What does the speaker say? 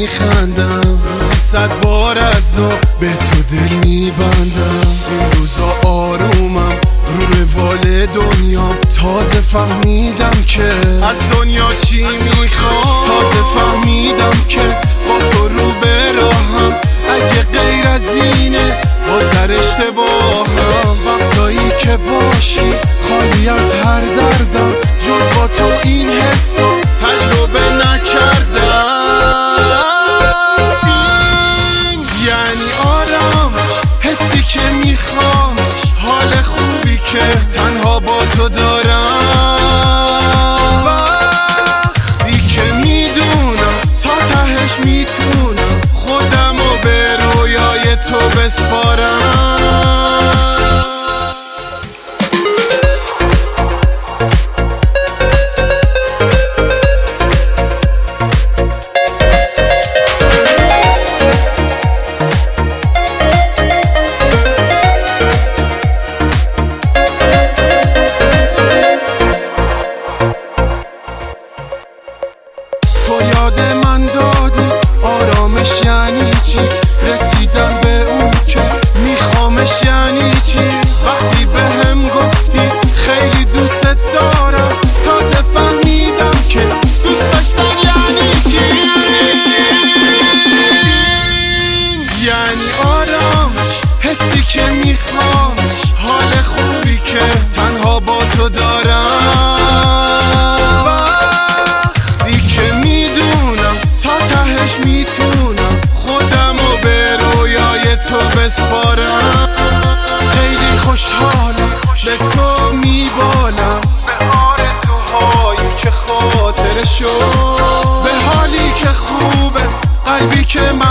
میخندم، روزی 100 بار از نو به تو دل میبندم. این روزا آرومم رو روال دنیام، تازه فهمیدم که از دنیا چی میخوام. تازه فهمیدم که با تو رو به راهم، اگه غیر از اینه باز در اشتباهم. وقتایی که باشی خالی از هر دردم، جز با تو این حسو تجربه نکردم. این یعنی آرامش، حسی که میخوامش، حال خوبی که تنها با تو دارم. وقتی که میدونم تا تهش میتونم خودمو به رویای تو بسپارم. تو یاد من دادی آرامش یعنی چی، رسیدن به اون که میخوامش یعنی چی. وقتی به هم گفتی خیلی دوست دارم، تازه فهمیدم که دوست داشتن یعنی چی. این یعنی آرامش، حسی که میخوامش، حال خوبی که تنها با تو دارم. میتونم خودمو به رویای تو بسپارم. خیلی خوشحالم به تو میبالم، به آرزوهایی که خاطره شد، به حالی که خوبه، قلبی که من